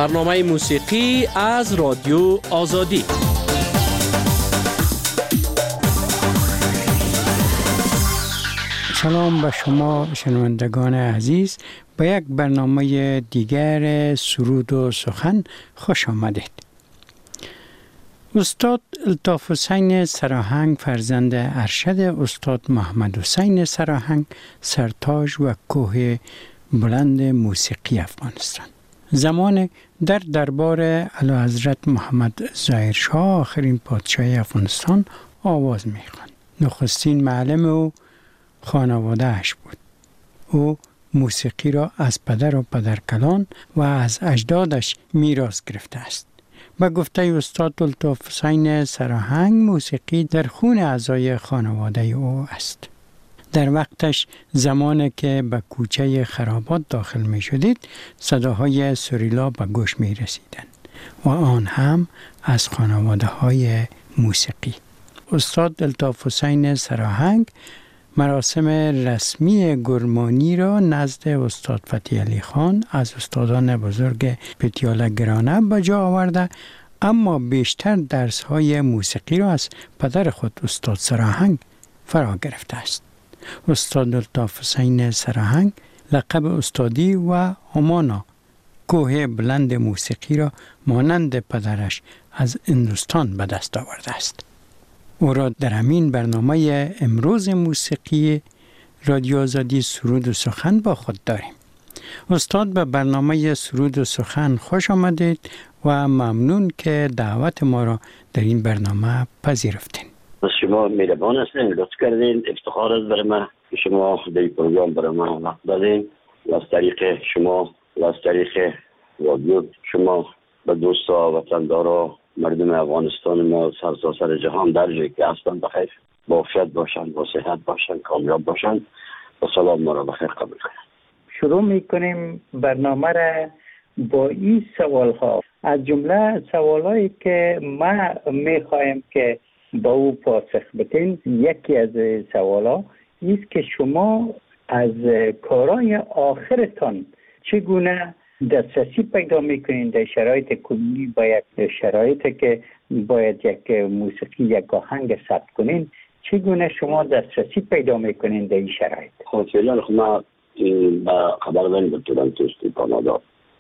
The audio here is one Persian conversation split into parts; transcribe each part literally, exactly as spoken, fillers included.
برنامه موسیقی از رادیو آزادی. سلام به شما شنوندگان عزیز، به یک برنامه دیگر سرود و سخن خوش آمدید. استاد الطاف حسین سراهنگ فرزند ارشد استاد محمد حسین سراهنگ، سرتاج و کوه بلند موسیقی افغانستان. زمان در دربار اعلیحضرت محمد ظاهرشاه آخرین پادشاه افغانستان آواز می‌خواند. نخستین معلم او خانواده اش بود. او موسیقی را از پدر و پدرکلان و از اجدادش میراث گرفته است. به گفته استاد الطاف حسین سراهنگ، موسیقی در خون اعضای خانواده او است. در وقتش زمانی که به کوچه خرابات داخل می شدید، صداهای سریلا به گوش می رسیدند و آن هم از خانواده های موسیقی. استاد الطاف حسین سراهنگ مراسم رسمی گرمانی را نزد استاد فتحی علی خان از استادان بزرگ پتیاله گرانه به جا آورده، اما بیشتر درس‌های موسیقی را از پدر خود استاد سراهنگ فرا گرفته است. استاد الطاف حسین سراهنگ لقب استادی و همانا کوه بلند موسیقی را مانند پدرش از هندوستان به دست آورده است. او را در همین برنامه امروز موسیقی رادیو آزادی سرود و سخن با خود داریم. استاد به برنامه سرود و سخن خوش آمدید و ممنون که دعوت ما را در این برنامه پذیرفتین. شما مهربان هستین، لطف کردین. افتخار است برای من که شما در این پروگرام برای من وقت دادین و از طریق شما و از طریق رادیو شما به دوستا وطندارا مردم افغانستان ما سراسر جهان در جایی که هستند بخیر، با عافیت باشند، با صحت باشند، کامیاب باشند و سلام ما را بخیر قبول کنند. شروع میکنیم برنامه را با این سوال ها. از جمله سوالایی که ما میخوایم که با او پاسخ بدین، یکی از سوالا است که شما از کارهای آخرتان چگونه دسترسی پیدا میکنین در شرایط کلی، با یک شرایطی که باید یک موسیقی یک آهنگ ثبت کنین، چگونه شما دسترسی پیدا میکنین در این شرایط؟ خب فعلا خب ما با خبر داریم به تورنتو است کانادا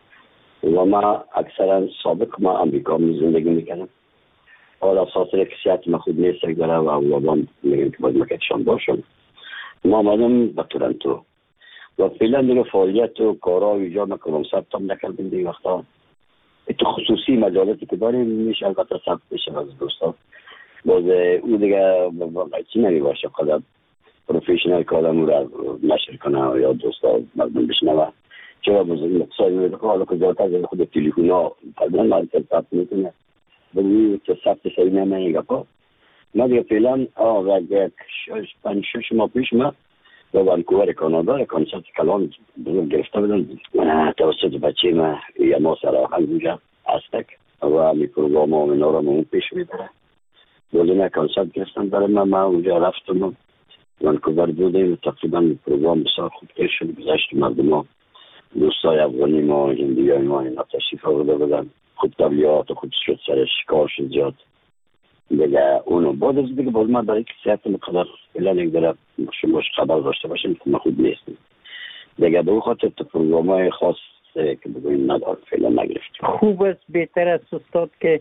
و ما اکثرا سابق ما امریکا می زندگی میکنم. حالا اساس یک صحت ما خود نیست داره و اولادان میگن که باید مکتشان باشم. ما آمدم به تورنتو و فعلا دیگه فعالیت و کارا ایجا میکنم. ثبت هم نکردیم دیگه وقتا. تو خصوصی مجالاتی که داریم میشه البته ثبت بشه از دوستا. باز او دیگه چی نمی باشه قدر پروفیشنال که آدم او را نشر کنه یا دوستا مردم بشنوه. چرا باز این اقتصادی میده که حالا که زیادتر از خود تلیفون ها قدر مرکز ثبت میکنه. بگویی که ثبت سری نمیگه پا. ما دیگه فعلا آه یک پنج شش ماه پیش ما و وانکوور کانادا کنسرت کلان بزرگ گرفته بودن توسط بچه ما یا ما سراهنگ اونجا هستک و می پروگرام ها و اینا را اون پیش میبره. بودن کنسرت گرفتن برای من، ما اونجا رفتم وانکوور بودیم. تقریبا پروگرام بسیار خوب تیر شد، گذشت مردم ها دوستای افغانی ما هندی های ما اینا تشریف آورده بودن. خوب طبیعات خوب شد، سرش کار شد زیاد دیگه. اونو بعد از دیگه باز ما برای که صحت مقدر فعلا یک داره شماش خبر داشته باشیم که ما خود نیستیم دیگه. به اون خاطر تو پروگرام های خاص که بگویم ندار فعلا نگرفتیم. خوب است، بهتر است استاد که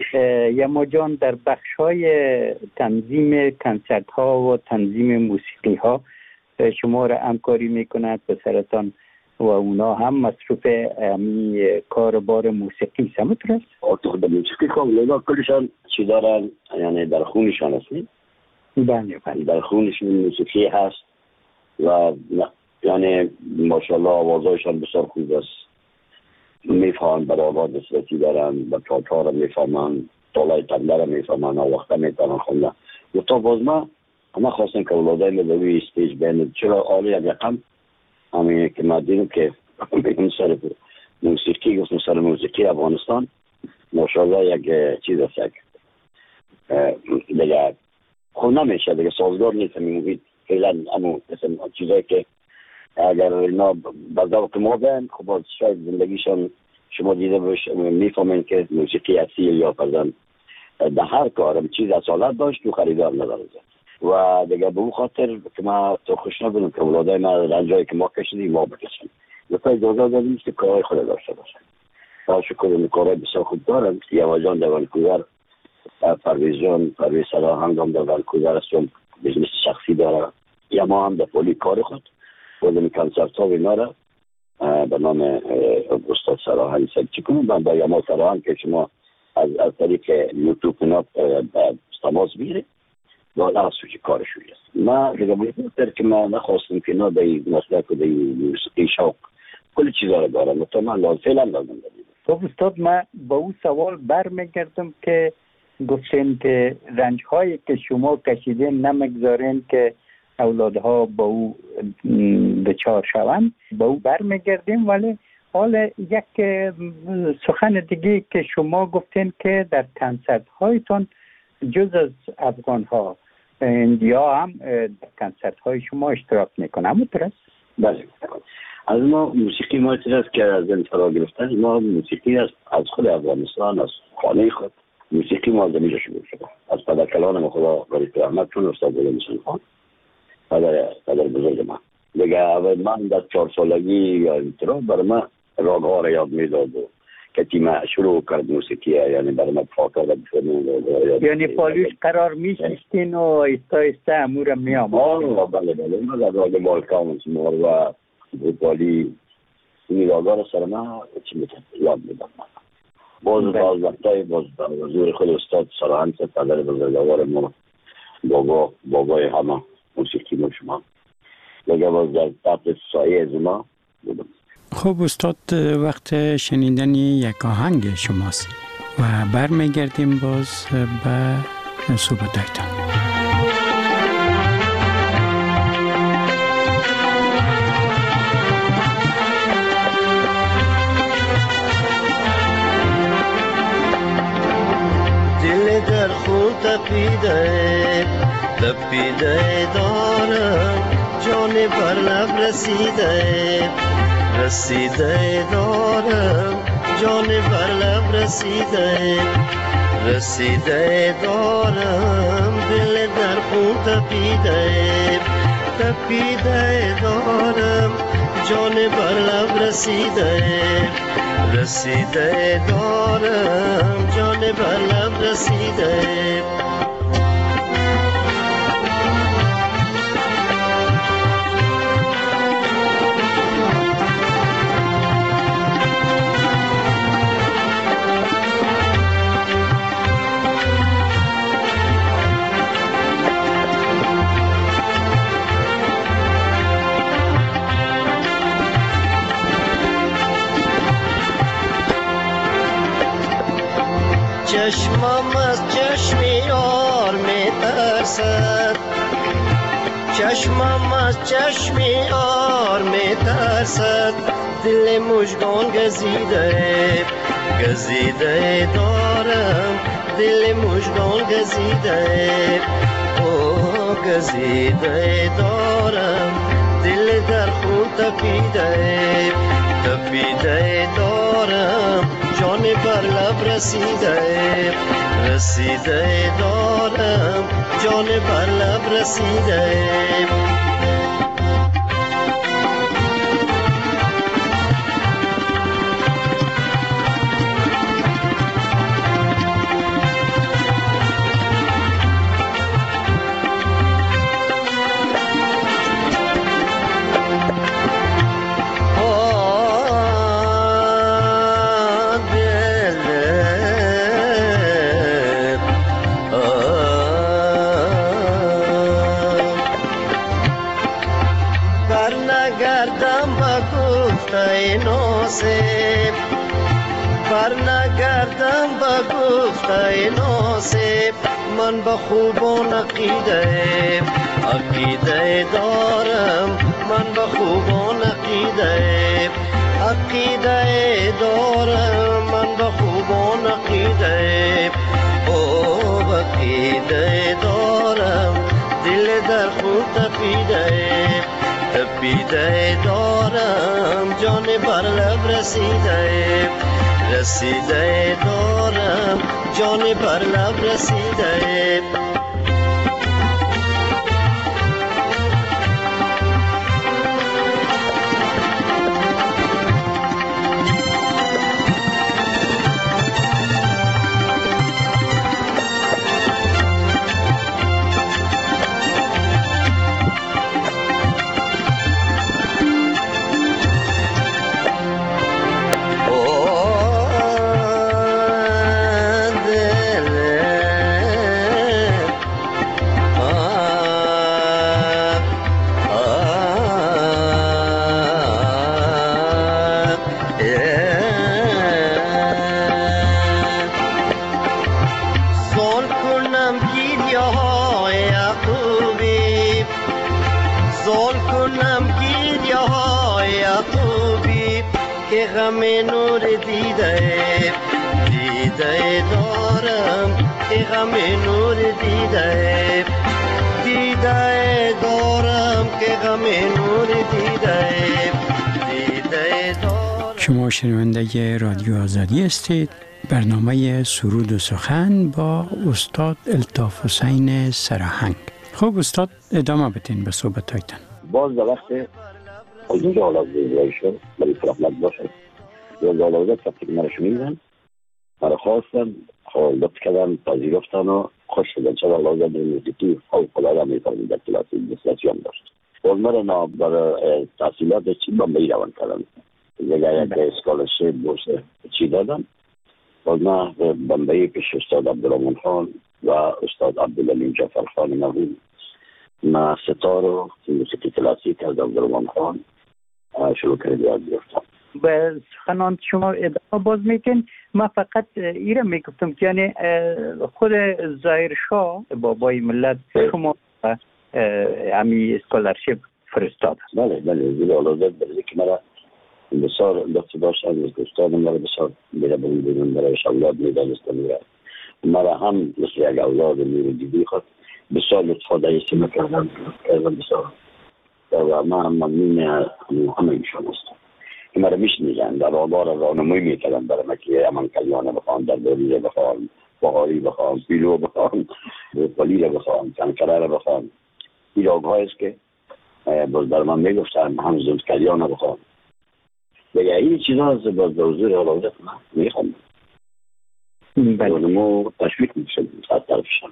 یما جان در بخش های تنظیم کنسرت ها و تنظیم موسیقی ها شما را همکاری میکند به سرطان و اونا هم مصروف امی کار بار موسیقی سمت رست؟ آتو در موسیقی که اونا کلشان چی دارن، یعنی در خونشان هستی؟ بله بله در خونشان موسیقی هست و یعنی ماشاءالله آوازهایشان بسیار خوب است. میفهمن بر آواز دسترسی دارن، به چاچار میفهمن، طالای تنده را میفهمن، وقتا میتونن خوندن. و تا باز ما همه خواستن که اولادای مدوی استیج بینید. چرا آلی یک رقم همین که ما دیدیم که بگم سر موسیقی گفتم سر موسیقی افغانستان ماشاءالله یک چیز است، یک دیگه خود نمیشه دیگه، سازگار نیست. میگوید فعلا همون مثل چیزایی که اگر اینا به ذوق ما بین خب شاید زندگیشان شما دیده باش میفهمین که موسیقی اصیل یا فرزن در هر کارم چیز اصالت داشت تو خریدار نداره و دیگه به اون خاطر که ما تو خوش نبودم که اولادای ما رنجایی که ما کشیدیم ما بکشیم لطفا اجازه دادیم که کارهای خود داشته باشن. با شکر این کارهای بسیار خوب دارم. یوا جان در ونکوور، پرویز جان پرویز سراهنگ هم در ونکوور است، بزنس شخصی داره. یا ما هم در پولی کار خود بودم کنسرت ها و اینا را به نام استاد سراهنگ سکچی کنیم. من با یما سراهنگ که شما از, از طریق یوتیوب اینا تماس بگیرید بالا سوچی کارشوی است. ما دیگه بودم که ما نخواستم که اینا دی مسلک و دی موسیقی شوق کل چیزا را دارم و تو من لازم فعلا لازم داریم. خب استاد ما با اون سوال برمیگردم که گفتین که رنج هایی که شما کشیدین نمگذارین که اولادها با او دچار شوند، با او برمیگردیم. ولی حالا یک سخن دیگه که شما گفتین که در کنسرت هایتون جز از افغان ها اندیا هم در کنسرت های شما اشتراک میکنه، همون طرف؟ بله. از ما موسیقی ما است که از این فرا گرفتن ما موسیقی است از خود افغانستان، از خانه خود موسیقی ما از اینجا شروع شده. از پدرکلان ما خدا غریب رحمت چون استاد بلند خان پدر پدر بزرگ من دیگه اول من در چهار سالگی یا اینطور برای من راگ ها را یاد میداد و که تیم شروع کرد موسیقی، یعنی برای من فاکر را بفرمون، یعنی پالوش قرار میشستین و ایستا ایستا امور می آمد. آه بله بله من در راگ بالکان مور و بوپالی این راگ ها را سر من چی میتونم یاد میدم. باز باز وقتای باز حضور خود استاد سراهنگ پدر بزرگوار ما، بابا بابای همه موسیقی ما شما دیگه باز در تحت سایه از ما بودم. خب استاد وقت شنیدن یک آهنگ شماست و برمیگردیم باز به صحبتایتان. دل در خون تپیده تپیده دارم، جان بر لب رسیده رسیده دارم، جان بر لب رسیده رسیده دارم، دل در خون تپیده تپیده دارم، جان بر لب رسیده رسیده دارم، جان بر لب رسیده. چشمم از چشم یار می ترسد، چشمم از چشم یار می ترسد، دل مژگان گزیده گزیده دارم، دل مژگان گزیده او گزیده دارم، دل در خون تپیده تپیده دارم، جان بر لب رسیده رسیده دارم، جان بر لب رسیده. برنگردم با گفته ناسب، من با خوبان عقیده عقیده دارم، من با خوبان عقیده عقیده دارم، من با خوبان عقیده او عقیده دارم، دل در خون تپیده تپیده بیده دارم جان بر لب رسیده رسیده دارم جان بر لب رسیده غم نور دیده دیده دارم که غم نور دیده دیده دارم که غم نور دیده دیده دارم. شما شنونده رادیو آزادی هستید. برنامه سرود و سخن با استاد الطاف حسین سراهنگ. خب استاد ادامه بتین به صحبتایتان. باز در وقت حضور حالات دیگه شد ولی فرحمت باشه و زالازت وقتی که مرا شمیدن مرا خواستن لطف کردن پذیرفتن و خوش شدن چرا لازم به موسیقی فوق العاده می‌فرمید در کلاسی دیسلاسیون داشت باز مرا برای تحصیلات چی بمبئی روان کردن دیگه یک اسکالرشیپ بورس چی دادن باز من بمبئی پیش استاد عبدالرحمن خان و استاد عبدالعلیم جعفر خان نوین ما ستار و موسیقی کلاسیک از عبدالرحمن خان شروع کرد یاد گرفتم. به سخنان شما ادامه باز میکن. من فقط ایره میگفتم که یعنی خود ظاهر شاه بابای ملت شما همی اسکالرشیپ فرستاد. بله بله زیر آلازت بله که مرا بسیار لطف داشتن از دوستانم مرا بسیار میره برون بیرون برایش اولاد میدانستم میره مرا هم مثل یک اولاد میره دیدی خود بسیار لطفا دایستی میکردن کردن بسیار و من ممنون همه ایشان هستم که مرا میشنیدن در آبار رانموی میکردن برای مکیه امان کلیانه بخوان در دوریه بخوان بخاری بخوان پیلو بخوان پلی رو بخوان کنکره رو بخوان این راگ هایست که باز در من میگفتن هم زود کلیانه بخوان دیگه این چیزا از باز دوزور حالازت من میخوام رانمو تشویق میشن صد طرفشن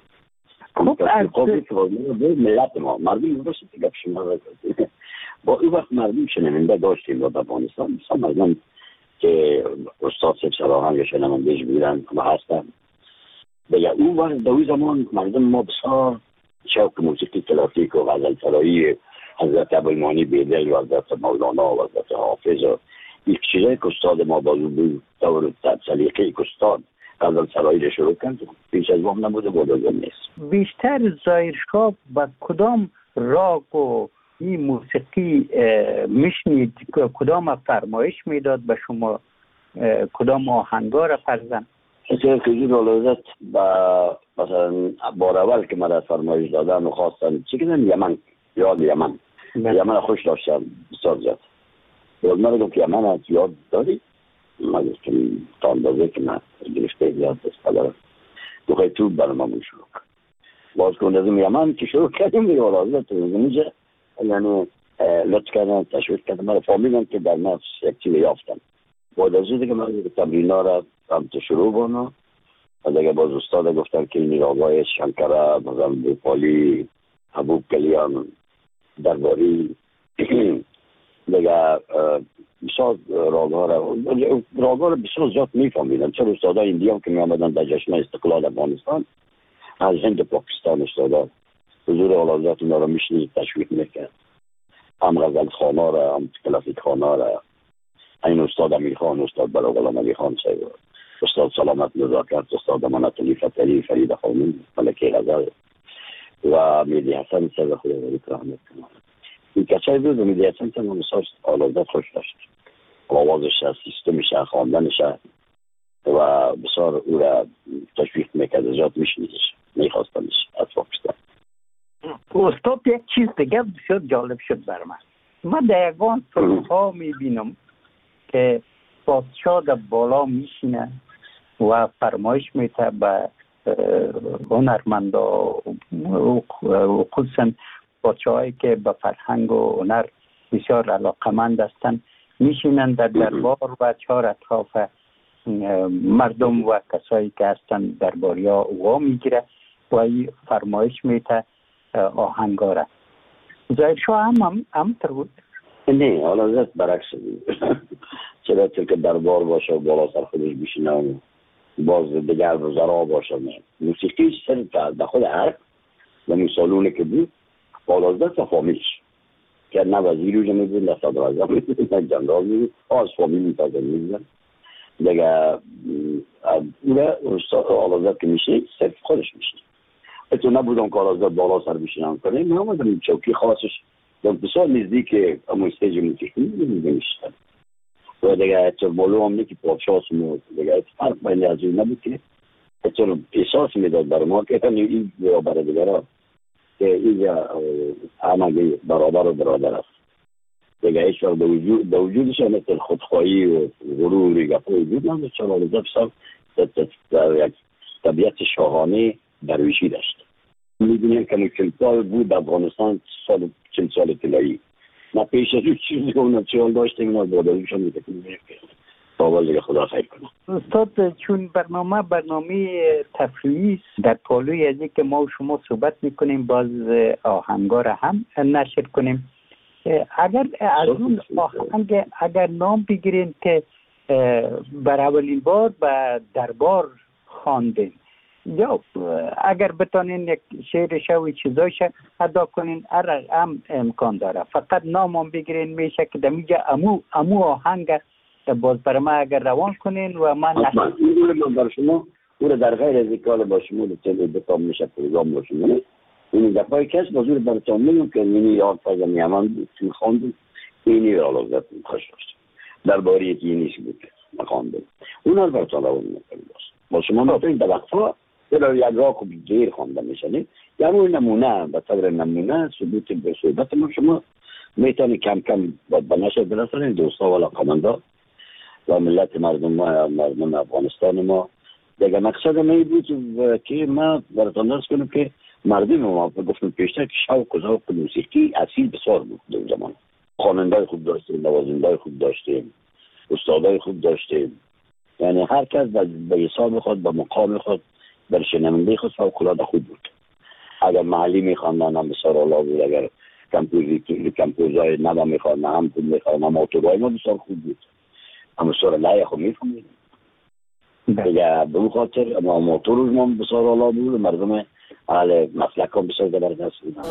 ملت ما مردم درست گپ شما با این وقت مردم شنونده داشتیم و افغانستان مثلا مردم که استاد سیب سراهنگ شنوندهش بودن و هستن دیگه اون وقت دوی زمان مردم ما بسیار شوق موسیقی کلاسیک و غزل سرایی حضرت ابوالمانی بیدل و حضرت مولانا و حضرت حافظ و یک چیزایی که استاد ما بازو بود دور سلیقه که استاد غزل سرایی رو شروع کرد پیش از وام نبوده بودازم نیست. بیشتر ظاهرشاه با کدام راگ و این موسیقی میشنید کدام فرمایش میداد به شما کدام آهنگا را فرزن؟ اصلا کجور رالازت با مثلا بار اول که من فرمایش دادن و خواستن چی کردن یمن یاد یمن یمن خوش داشتم بسیار زیاد و من رو که یمن یاد داری من گفتم تا اندازه که من گرفته یاد دست دارم دو خیلی تو برنامه شروع باز کن از یمن که شروع کردیم به رالازت اونجا یعنی لطف کردن تشویق کردن من فهمیدم که در نفس یک چیزی یافتم بعد از دیگه من تمرین ها را هم شروع کنم و دیگه باز استاد گفتن که این راگای شنکره مثلا بوپالی حبوب کلیان درباری دیگه بسیار راگها را راگها را بسیار زیاد میفهمیدم چرا استادا ایندی هم که می آمدن در جشن استقلال افغانستان از هند پاکستان استادا حضور اولادات اونا را میشنید تشویق میکرد هم غزل خانا را هم کلاسیک خانا را این استاد امیر خان استاد بلاغلام علی خان صاحب استاد سلامت نزاکت استاد امانت علی فتری فرید خانم ملکه غزل و میدی حسن صاحب خدا رحمت کنه این کسایی بود و میدی حسن صاحب مساج اولادات خوش داشت آوازش سیستمش خواندنش و بسیار او را تشویق میکرد زیاد میشنیدش میخواستنش از پاکستان. استاد یک چیز دیگه بسیار جالب شد بر من ما در یگان فیلم ها میبینم که پادشاه در بالا میشینه و فرمایش میته به هنرمندا و خصوصا پادشاهایی که به فرهنگ و هنر بسیار علاقمند هستند، میشینن در دربار و چهار اطراف مردم و کسایی که هستند درباریا وا میگیره و این فرمایش میته آهنگاره. ظاهر شاه هم هم همطور بود؟ نه، حالا زد برعکس بود. چرا که دربار باشه و بالا سر خودش بشینه و باز دیگر وزرا باشه. موسیقی سر در خود عرب و مثالونه که بود بالازده تا فامیلش که نه وزیر رو میبود، نه صدر اعظم میبود، نه جنرال میبود، از فامیل میتازه میبودن دیگه. اوره استاد آلازد که میشه صرف خودش میشه. اتو نبودم که آلازد بالا سر بشینم کنه، من آمدم چوکی خاصش در بسیار نزدیک اما استیج موسیقی میشتن و دیگه اتو مالو هم نه که پادشاه سمود دیگه اتو فرق بین از این نبود که اتو احساس میداد برای ما که این برای دیگه را که اینجا همه برادر و برادر است دیگه. هیچ وقت به وجودش مثل خودخواهی و غروری گفت وجود نداشت. چون آلازد بسیار در یک طبیعت شاهانه درویشی داشت. می‌بینیم که چل سال بود در افغانستان، سال چل سال طلایی ما پیش از اون چیزی که اون چهال داشتیم اینا باداریشون می‌کنیم که باول دیگه خدا خیر کنه. استاد چون برنامه برنامه تفریحی در پالوی از که ما و شما صحبت میکنیم باز آهنگا را هم نشر کنیم. اگر از اون آهنگ اگر نام بگیرین که بر اولین بار به دربار خواندین یا اگر بتانین یک شعر شوی چیزایش ادا کنین ار هم امکان داره، فقط نام هم بگیرین میشه که دمیجا امو امو آهنگ باز برای ما اگر روان کنین و من حتما این رو بر شما اون در غیر از کال با شما تل بتام میشه پروگرام با شما این دفعه کس بازور براتون میگم که اینی یاد فازم میامن میخواندم اینی را لازم خوش داشت درباره یکی نیست بود میخواندم اون رو براتون روان میکنم با شما میتونید در وقتها در یک راه خوب گیر خوانده میشنید یعنی اون نمونه به طور نمونه ثبوت به صحبت ما شما میتونید کم کم به نشر برسانید دوستا و علاقمندا و ملت مردم ما مردم افغانستان ما. دیگه مقصد من بود که ما براتون درس کنم که مردم ما گفتم پیشتر که شوق و ذوق موسیقی اصیل بسیار بود در زمان. خواننده‌های خوب داشتیم، نوازنده‌های خوب داشتیم، استادای خوب داشتیم. یعنی هر کس به حساب خود به مقام خود در شنونده خود فوق‌العاده خوب بود. اگر محلی می‌خواندن هم بسیار اعلی بود، اگر کمپوزیتور کمپوزای نوا می‌خواندن هم خوب می‌خواندن، موتورهای ما بسیار خوب بود. اما سر لایه خود می‌فهمید. دیگه به اون خاطر اما موتور ما بسیار اعلی بود، مردم اهل مسلک هم بسیار زبردست بودن.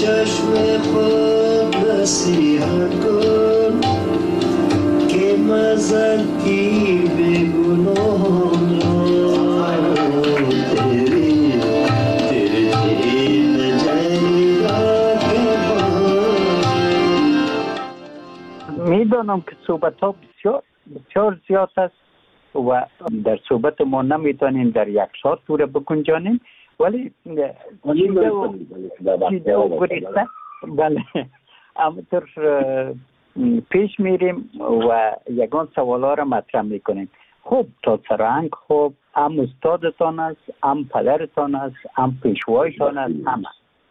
چشم خود نصیحت کن که مزدی به گناهان را تیری تیری تیری جریدان میدانم که صحبت ها بسیار بسیار زیاد است و در صحبت ما نمیتونیم در یک ساعت توره بکنجانیم، ولی چیزه و چیزه و گریسته بله همونطور پیش میریم و یگان سوال ها را مطرح میکنیم. خب تا سرهنگ خب هم استادتان است، هم پدرتان است، هم پیشوایتان است، همه.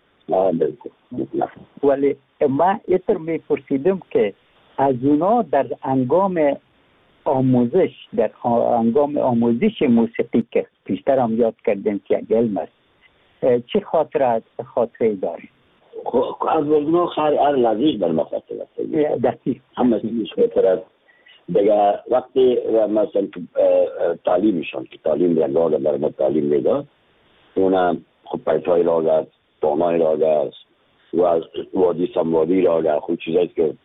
ولی من ایتر میپرسیدم که از اونا در انگام آموزش در انگام آموزش موسیقی که پیشتر هم یاد کردیم که یک علم است، چه خاطره خاطره داری؟ خب از وزنا خیلی هر لحظهش بر ما خاطره است. دقیق همه چیزش خاطره است. دیگه وقتی مثلا تعلیمشان که تعلیم یک راگ در ما تعلیم میداد، اونم خب پیتای راگ است، دانای راگ است و از وادی سموادی راگ است. خود چیزایی که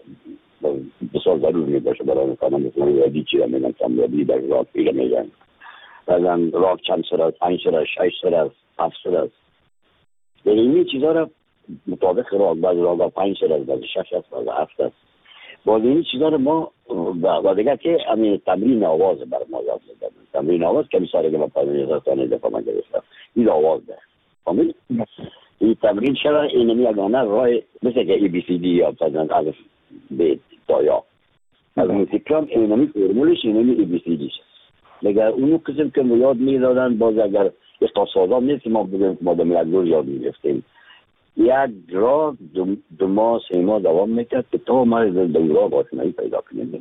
بسیار ضرور می باشه برای کانم مثلا وادی چی را میگن، سموادی در راگ پیره میگن. بعدن راگ چند سر است، پنج سر است، شش سر است، هفت سر است. یعنی این چیزها را مطابق راگ، بعض راگ پنج سر است، بعض شش است، بعض هفت است. باز این چیزها را ما و دیگه که همین تمرین آواز بر ما یاد میدن. تمرین آواز که مثلا که ما پایین داستان دفعه من گرفتم این آواز ده فهمید؟ این تمرین شده اینمی یگانه راه مثل که ای بی سی دی یا مثلا الف ب تا یا از موسیقی اینمی فرمولش اینمی ای بی سی دی شد. دیگه اونو قسم که یاد میدادن باز اگر اقتصادام نیست ما بگیم ما دم یک دور یاد میگفتیم. یک را دو, دو ماه سه ماه دوام میکرد که تا ما دورا باشنایی پیدا کنیم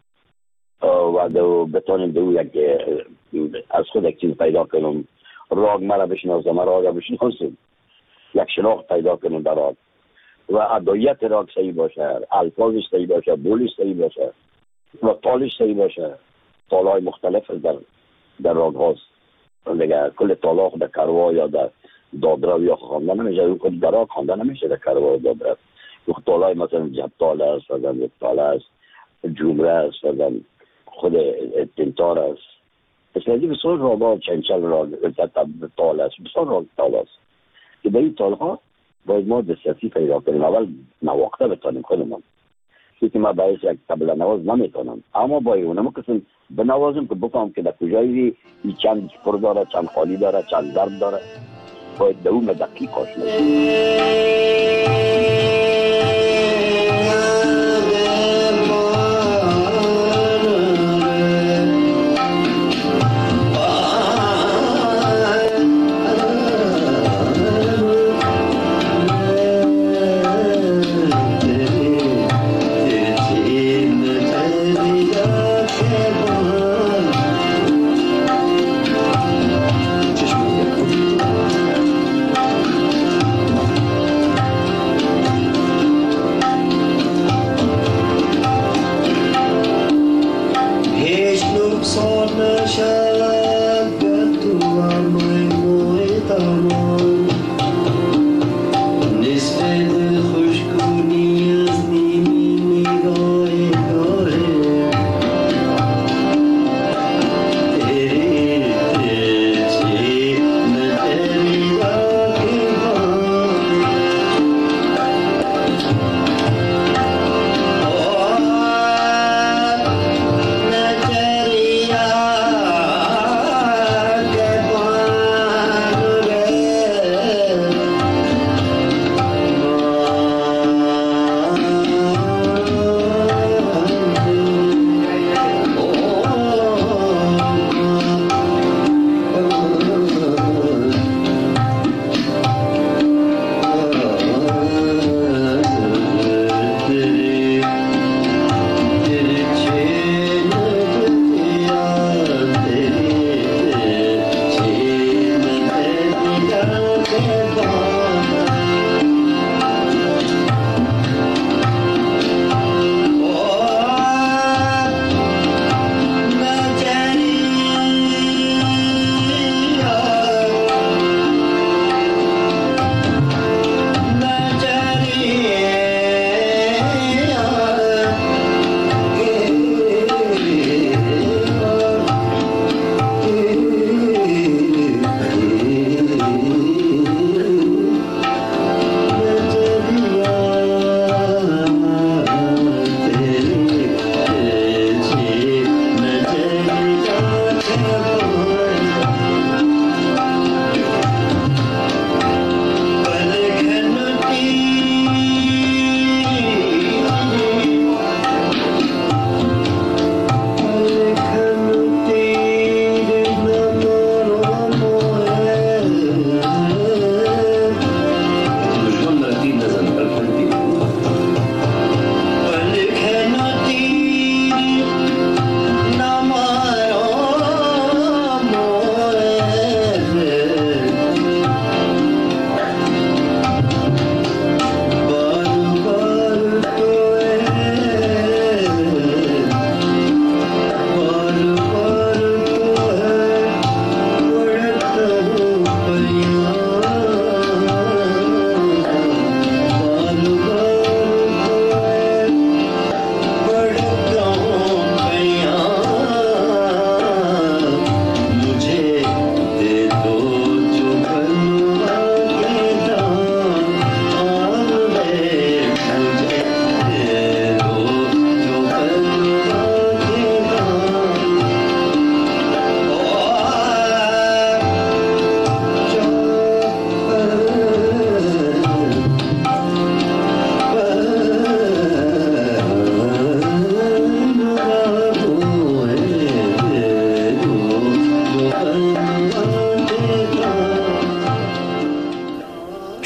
و دو بتانیم دو یک از خود یک چیز پیدا کنیم، راگ مرا بشناسم راگ بشناسم، یک شناخت پیدا کنیم در راگ و ادایت راگ صحیح باشه، الفاظش صحیح باشه، بولش صحیح باشه و تالش صحیح باشه. تالهای مختلف در در راگ هاست دیگه. کل تالا در کروا یا در دادرا یا خوانده نمیشه، اون کل در راگ خوانده نمیشه در کروا و دادرا. تالهای مثلا جب تال است، مثلا یک تال است، جمره است، مثلا خود تنتار است. مثلا بسیار راگا چنچل راگ تال است، بسیار راگ تال است که به این تال ها باید ما دسترسی پیدا کنیم. اول نواخته بتانیم خودمون، چیزی ما باید یک طبله نواز نمیتونم، اما باید اونم کسیم بنوازم که بفهم که در کجایی این چند پر داره، چند خالی داره، چند ضرب داره، باید در اون دقیق آشنا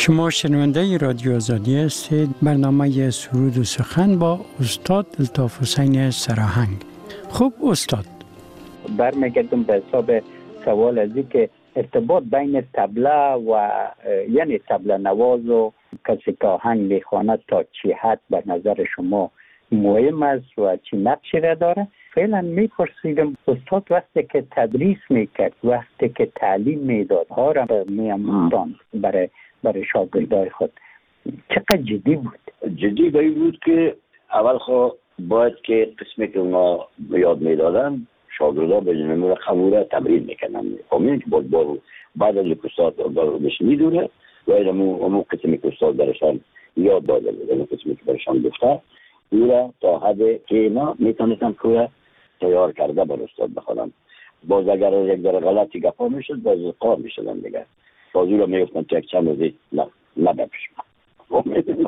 شما شنونده رادیو آزادی هستید. برنامه سرود و سخن با استاد الطاف حسین سراهنگ. خوب استاد، برمیگردم به حساب سوال از این که ارتباط بین طبله و یعنی طبله نواز و کسی که آهنگ میخواند تا چی حد به نظر شما مهم است و چی نقشی را داره؟ فعلا میپرسیدم استاد وقتی که تدریس میکرد، وقتی که تعلیم میداد ها را میاموختان برای برای شاگردای خود، چقدر جدی بود؟ جدی به این بود که اول خب باید که قسمی که اونا یاد میدادن شاگردا به نمور خموره تمرین میکنن. همین که باید با بعد از یک استاد بهش میدونه و امو قسمی که استاد درشان یاد داده بود، امو قسمی که برشان گفته او را تا حد که اینا میتونستن که تیار کرده بر استاد بخوانن. باز اگر یک در غلطی گفا میشد باز قار میشدن دیگه، باز او را میگفتن که یک چند روزی نه نه بپشم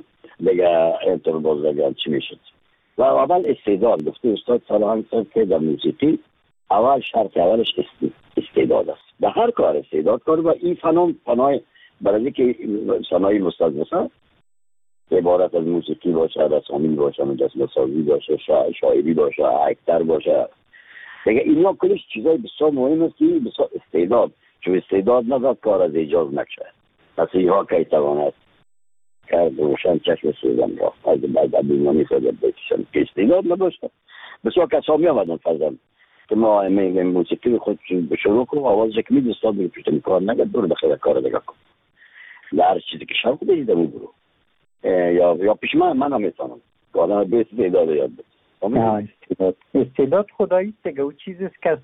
دیگه اینطور باز دیگه چی میشد. و اول استعداد گفته استاد سراهنگ صاحب که در موسیقی اول شرط اولش استعداد است. در هر کار استعداد کار و این فنون فنای برای که صنایع مستضعفه عبارت از موسیقی باشه، رسامی باشه، مجسمه سازی باشه، شا... شاعری باشه، اکتر باشه، دیگه اینا کلش چیزای بسیار مهم است که بسیار استعداد، چون استعداد نداد کار از ایجاز نکشه. پس اینها که تواند کرد روشن چشم سوزن را از بعد بیمانی خود بکشن که استعداد نباشه. بسیار کسا می آمدن فرزن که ما موسیقی خود به شروع کنم آوازش که میدید استاد بگه پشتمی کار نگه برو بخیر کار دیگه کن هر چیزی که شوق دهید دمو برو یا یا پیش من من هم میتونم که آدم به استعداد یاد بده. استعداد خدایی است که چیزیست که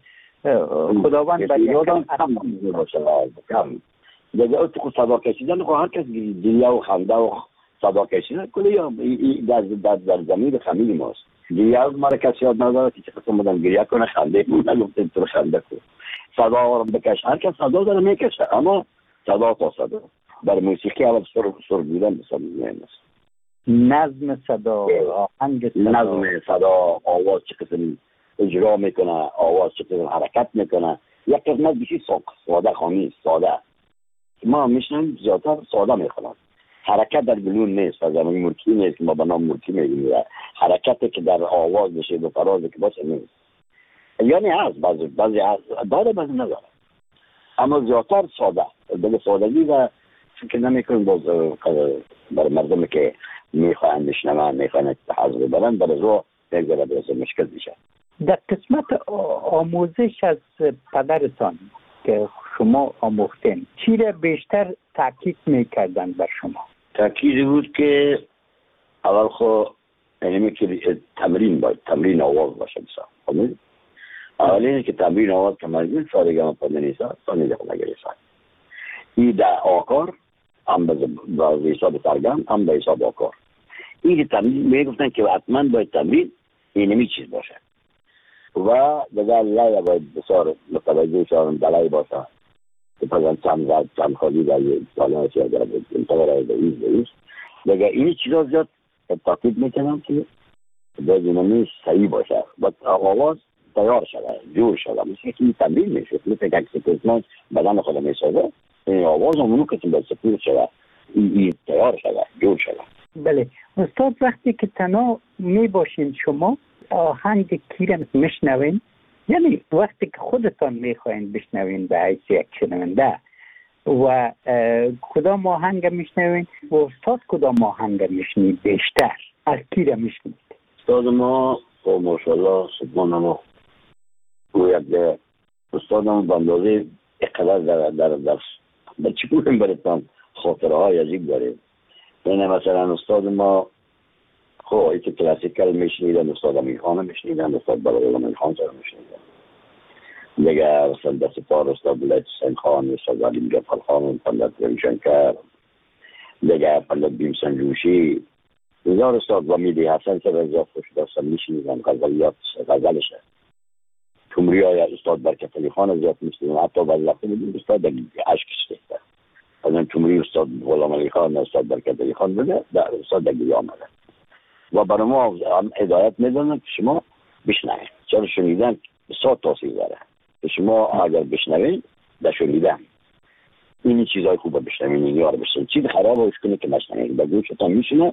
خداوند برای یادم کم باشه کم دیگه او تو صدا کشیدن خو هر کس دنیا و خنده و صدا کشیدن کلی در در در زمین خمیل ماست. دیگه مرا کسی یاد نداره که چه قسم بودن گریه کنه خنده کنه نگفته تو خنده کن صدا رو بکش. هر کس صدا داره میکشه اما صدا تا صدا در موسیقی اول سر سر بودن بسیار مهم است. نظم صدا، آهنگ صدا، نظم صدا، آواز چه قسم اجرا میکنه، آواز چه قسم حرکت میکنه. یک قسمت بیشی ساده خامی ساده ما میشنیم زیادتر ساده میخونم. حرکت در گلون نیست و زمانی ملکی نیست که ما به نام ملکی میگیم. حرکتی که در آواز بشه و فرازی که باشه نیست. یعنی هست بعضی بعضی هست داره بعضی نداره اما زیادتر ساده به سادگی و فکر نمیکنم باز برای مردمی که میخواهند بشنون میخواهند حضر برن برای رو یک ذره برای مشکل میشه. در قسمت آموزش از پدرتان که شما آموختین چی را بیشتر تاکید میکردن بر شما؟ تاکید بود که اول خو یعنی که تمرین باید تمرین آواز باشه بسا اولین که تمرین آواز که مجموع سارگه ما پنده نیسا سانی ده خونه گریسا این ده آکار هم به حساب ترگم هم به حساب آکار این که تمرین میگفتن که حتما باید تمرین اینمی چیز باشه و دیگر لایه باید بسار متوجه شارم دلای باشه که پزن چند زد چند خالی در یک ساله هستی اگر انتظار به ایز به ایز دیگر اینی چیزا زیاد تاکید میکنم که باید اینمی صحیح باشه باید آواز تیار شده جور شده مثل که این تمرین میشه مثل که اکسی کسمان بدن خود میسازه این آواز همونو کسی باید سپور شده این تیار شده جور شده. بله استاد وقتی که تنها می باشین شما آهنگ کیرم میشنوین یعنی وقتی که خودتان میخواین بشنوین به حیث یک شنونده و کدام آهنگ میشنوین و استاد کدام آهنگ میشنید بیشتر از کیرم میشنید؟ استاد ما و ماشاءالله سبحان الله گوید استادم به اندازه اقدر در در در در چی کنیم براتان خاطره های عجیب داریم. اینه مثلا استاد ما خب ایتی کلاسیکل میشنیدن استاد امین خان میشنیدن استاد بلال امین خان سر میشنیدن دیگه مثلا دست پار استاد بلد حسین خان استاد علی مجفر خان پندت رمیشنکر دیگه پندت بیمسن جوشی هزار استاد و میدی حسن سر رضا خوش داستان میشنیدن غزلیات غزلشه تومری های استاد برکت علی خان زیاد میشنیدن حتی بعضی وقتی میدیم استاد عشق شده مثلا تومری استاد غلام علی خان استاد برکت علی خان بده در استاد دگیری آمده و برای ما هم هدایت میدونن که شما بشنوید چرا شنیدن بسیار تاثیر داره که شما اگر بشنوید در شنیدن این چیزای خوبه بشنوین، این یار بشن. چیز خرابه وش کنه که نشنوین، به گوشتان میشینه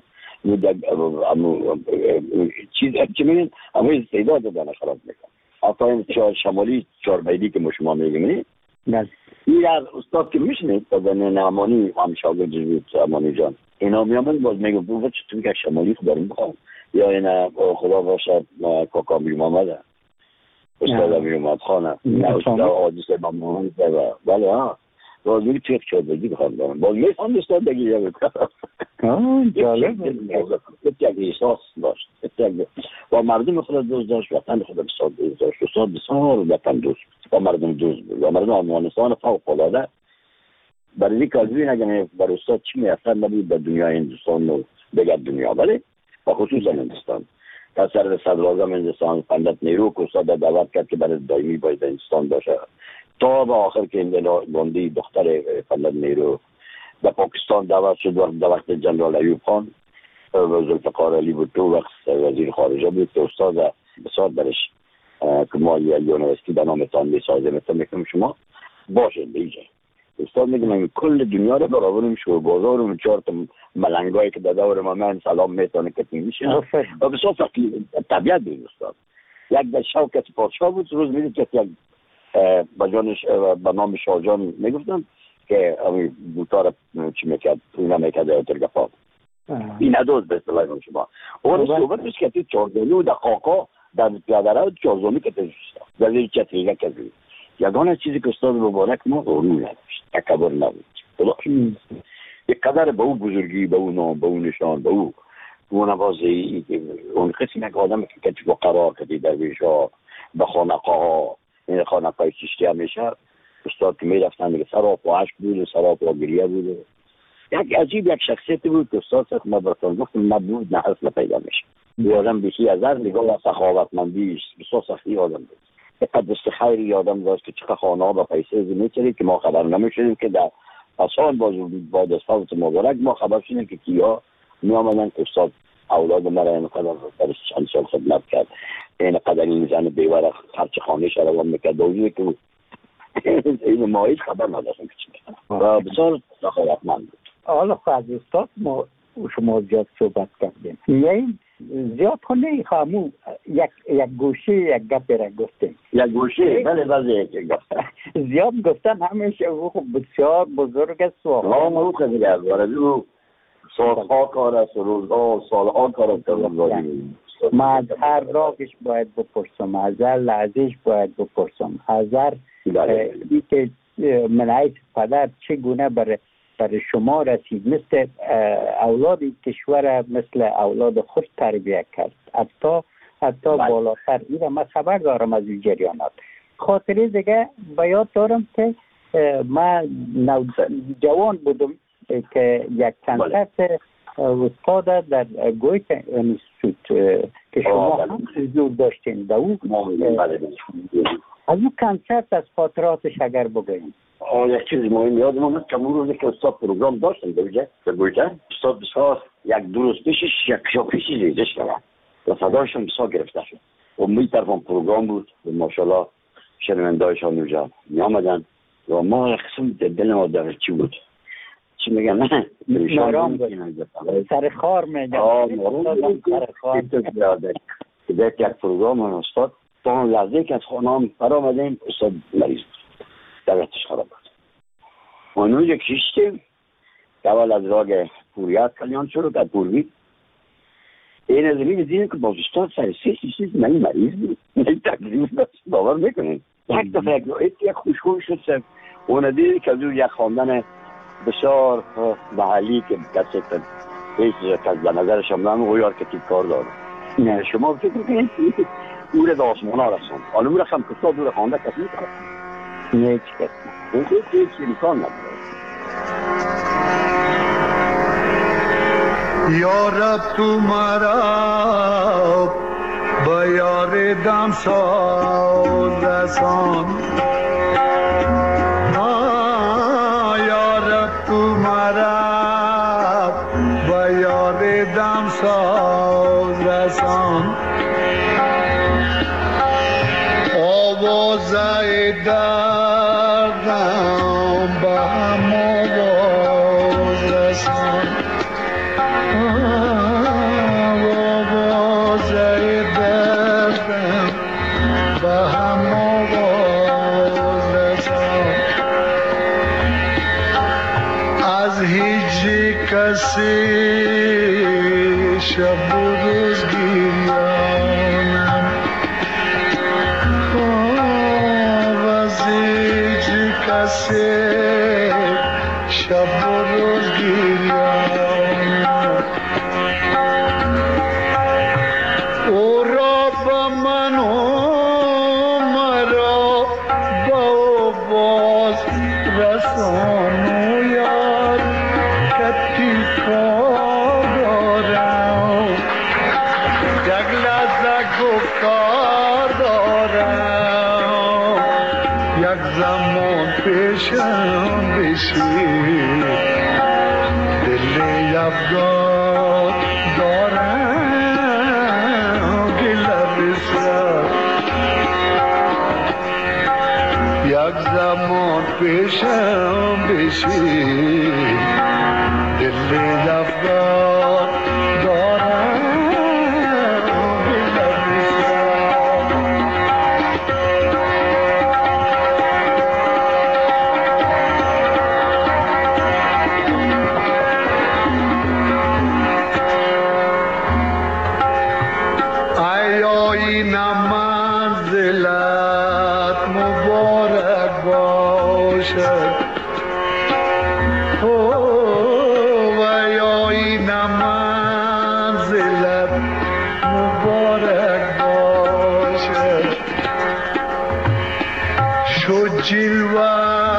چیز چی میگن اما استعداد دادن خراب میکنه. حتی این چهار شمالی چهار بیدی که شما میگیم نه این از استاد که میشنید دادن نعمانی هم شاگرد بود امانی جان اینا میامد باز میگه بابا چطور که شمالی خود دارم بخوام یا اینا خدا باشد کاکا میر محمد استاد میر محمد خانه نه استاد عادیس امام محمد بله ها باز میگه توی چهار بیدی بخوام دارم باز میخوام استاد بگی یا بکنم جالب یک احساس داشت با مردم خود دوست داشت وطن خود بسیار دوست داشت استاد بسیار وطن دوست با مردم دوست بود و مردم افغانستان فوق العاده برای این کازوی نگه بر استاد چی میاثر نبود در دنیای هندوستان و دیگر دنیا ولی و خصوصا هندوستان تا سر صدراعظم هندوستان پندت نیرو که استاد دعوت کرد که برای دائمی باید هندوستان باشه تا به آخر که اندلا گاندی دختر پندت نیرو در پاکستان دعوت شد و در وقت جنرال ایوب خان و ذوالفقار علی بوتو وقت وزیر خارجه بود که استاد بسیار برش که ما یه یونیورسیتی به نامتان میسازه مثل میکنم شما باشه بیجه استاد میگه من کل دنیا رو برابرم شو بازار و چهار تا ملنگایی که در دور ما من سلام میتونه کتی میشه و بسیار فقیل طبیعت بود استاد یک در شوکت پادشاه بود روز میدید که یک بجانش به نام شاهجان میگفتن که امی بوتا رو چی میکرد اینا میکرد یا ترگفا این ندوز به اصطلاح شما اون صحبت روز که چهاردونی و در خاکا در پیاده رو چهاردونی که تجوشتا در زیر چتریگه کردیم یگانه چیزی که استاد مبارک ما غرور نداشت تکبر نبود یک قدر به او بزرگی به او نام به او نشان به او اون نوازی اون قسمی که آدم که کتب و قرار کردی در ویشا به خانقه ها این خانقه های چشتی همیشه استاد که می رفتن دیگه سراپ و عشق بود و سراپ و گریه بود یک عجیب یک شخصیت بود که استاد سخت ما براتون گفتم نبود نه اصلا پیدا میشه بی آدم بیشی از هر نگاه و سخاوتمندیش بسیار سختی آدم بود یک قدست خیری آدم داشت که چقدر خانه ها با پیسه زمین چرید که ما خبر نمیشدیم که در آسان بعد از فوت مبارک ما خبر شدیم که کیا می آمدن که استاد اولاد مرا این قدر در چند سال خدمت کرد این قدر این زن بیوار خرچ خانه شروان میکرد دوزی که این ما هیچ خبر نداشتیم که چی میکنم و بسیار سخاوتمند بود. حالا خواهد استاد ما شما زیاد صحبت کردیم یعنی زیاد خونه خامو یک یک گوشه یک گپ را گفتیم یک گوشه بله بله یک گپ زیاد گفتن همیشه او بسیار بزرگ است و ها ما خیلی گرد سالها کار است روزها سالها کار است ما از هر راهش باید بپرسم از هر لحظهش باید بپرسم از هر ای که من حیث پدر چگونه برای برای شما رسید مثل اولاد کشور مثل اولاد خود تربیت کرد حتی حتی بالاتر این من خبر دارم از این جریانات خاطره دیگه بیاد دارم که من جوان بودم که یک کنسرت استاد در گویت انستیتوت که شما هم حضور داشتین در او از اون کنسرت از خاطراتش اگر بگویم آه یک چیز مهم یادم آمد که اون روزی که استاد پروگرام داشتن دوجه در گویته استاد بسیار یک دو روز پیشش یک شب پیشی ریزش کرد و صدایشون بسیار گرفته شد و می طرف پروگرام بود و ماشاءالله شنوندهایشان اونجا می آمدن و ما یک قسم دل ما در چی بود چی میگن نه مرام سر خار میگن آه مرام سر خار که دیت یک پروگرام استاد تا اون لحظه که از خانه هم پر آمدیم استاد مریض بود دوستش خراب بود اونجا کشیشتیم که اول از راگ پوریت کلیان شروع که پوروی این از این دیدیم که باز استاد سر سی سی سی من مریض بود این تکلیف داشت باور میکنیم یک دفعه یک خوشخوش شد سر اون دیدیم که از اون یک خواندن بسیار محلی که کسی که هیچ کس به نظرش هم نمو غیار کتیب کار داره شما فکر کنید او را به آسمان ها رسون حالا او را هم کستا دور خوانده کسی میکنه هیچ کسی اون خیلی هیچ امکان نداره یارب تو مرا با یار دمساز رسان یارب تو مرا با یار دمساز رسان آوازه دردم با همون رسان آوازه دردم به هم آواز رسان از هیچ کسی شب و روز گریانم از هیچ کسی شب و روز گریانم او را به من و مرا با باز رسان و یاد کتی کار دارم یک لحظه گفتار دارم یک زمان پیشم بشی دل افگار دارم دل بسر یک زمان پیشم بشی دل افگار دارم دل بسر ای آینه منزلت مبارک باشد او ای آینه منزلت مبارک باشد شو جلوه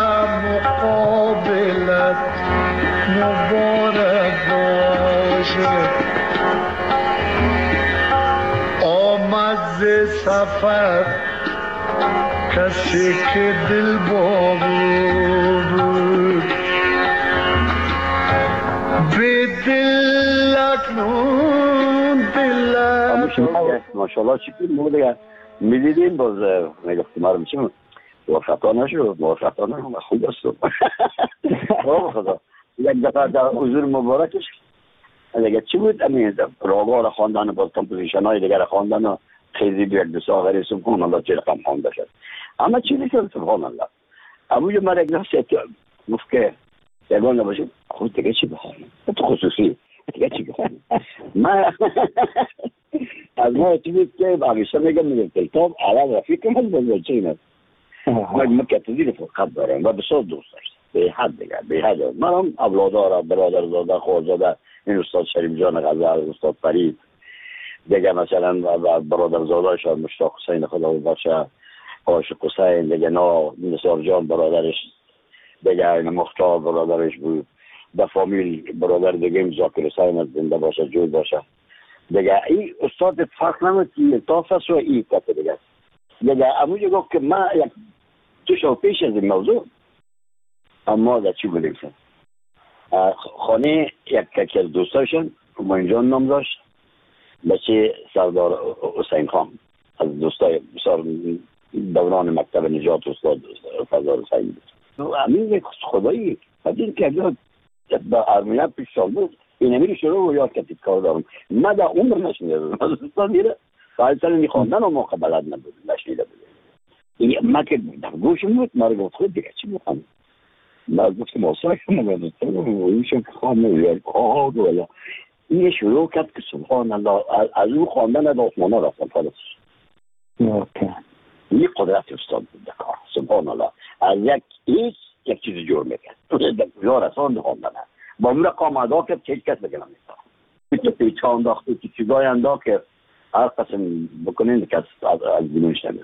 مقابلت مبارک باشد آمد ز سفر کسی که دل بود به دل اکنون دلت ماشاءالله چی کنیم ما دیگه میدیدیم باز میگفتیم ما رو میشیم موفقا نشد موفقا نشد خوب است آه خدا یک دفعه در حضور مبارکش دیگه چی بود امین راگا را خواندن باز کمپوزیشن های دیگر خواندن و خیزی بیاد دو آخری سبحان الله چه رقم خوانده شد اما چی نیست سبحان الله ابو جو مرا یک دفعه گفت که یگان نباشید خود دیگه چی بخوانیم تو خصوصی دیگه چی بخوانیم من از ما چی بود که همیشه میگم میگم کتاب عوض رفیقم هست بزرگ چه این هست من کتازی رو فقط دارم و بسیار دوست داشتم به حد دیگر به حد من هم اولادار برادر زاده خوزاده این استاد شریف جان غزل استاد فرید دیگه مثلا برادر زاده شاد مشتاق حسین خدا باشه عاشق حسین دیگه نا نثار جان برادرش دیگه این مختار برادرش بود به فامیل برادر دیگه ذاکر حسین زنده باشه جود باشه دیگه این استاد فرق نمید که تافس و این کت دیگه دیگه اموجه گفت که من یک دو شو پیش از این موضوع اما در چی بودیم سن خانه یک که از دوستاشون موین جان نام داشت بچه سردار حسین خان از دوستای بسیار دوران مکتب نجات استاد سردار حسین بود امین خدایی فدین که اگر با ارمیت پیش سال بود این امیری شروع رو یاد کتید کار دارم من در عمر نشنیده از استاد میره فایل سال میخواندن و موقع بلد نبود نشنیده بود من که در گوشم بود ما رو گفت خود دیگه چی میخوام من گفتم آسای نگذاشت اویشم که خواهم یاد آه دولا این شروع کرد که سبحان الله از او خواندن از آسمان ها رفتم خالصش این قدرت استاد بود در کار سبحان الله از یک هیچ یک چیز جور میکرد بسیار رسان خواندن با اون رقم ادا کرد که هیچ کس بگه نمیستان تو پیچه انداخته تو چیزای انداخت که هر قسم بکنین کس از بینوش نمیده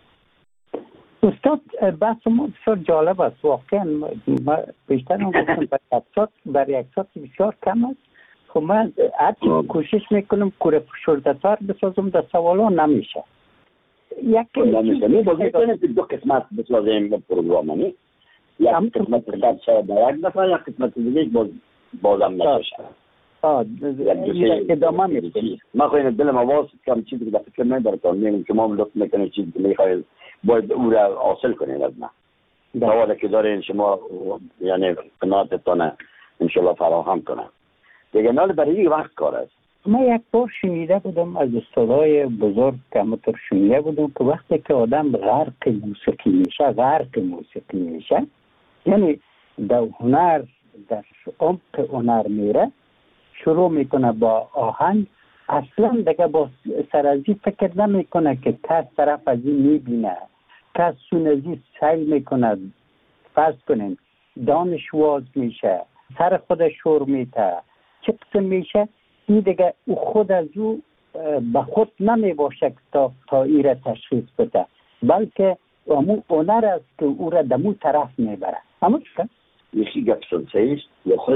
استاد بحث ما بسیار جالب است واقعا ما بیشتر هم گفتم برای اکسات بسیار کم است خب من حتی کوشش میکنم کوره فشردتر بسازم در سوال ها نمیشه یک نمیشه می بازی کنیم که دو قسمت بسازیم به پروگرامانی یک قسمت در شاید در یک دفعه یک قسمت دیگه باز بازم نمیشه آه ادامه میشه ما خواهیم دلم آواز کم چیزی که در فکر ندارم میگم که ما لطف میکنیم چیزی که میخواهیم باید او را حاصل کنید از من سوالی که دارین شما یعنی قناعتتانه انشالله فراهم کنم. دیگه نال برای این وقت کار است. ما یک بار شنیده بودم از استادای بزرگ که همطور شنیده بودم که وقتی که آدم غرق موسیقی میشه غرق موسیقی میشه یعنی در هنر در عمق هنر میره شروع میکنه با آهنگ اصلا دیگه با سرازی فکر نمیکنه که کس طرف از این میبینه کس سونزی سعی میکنه فرض کنیم دانش واز میشه سر خودش شور میته چه قسم میشه این دیگه او خود از او به خود نمی باشه تا تا ای را تشخیص بده بلکه امو هنر است که او را دمو طرف میبره. اما چه؟ یکی گپ سنسه است یا خود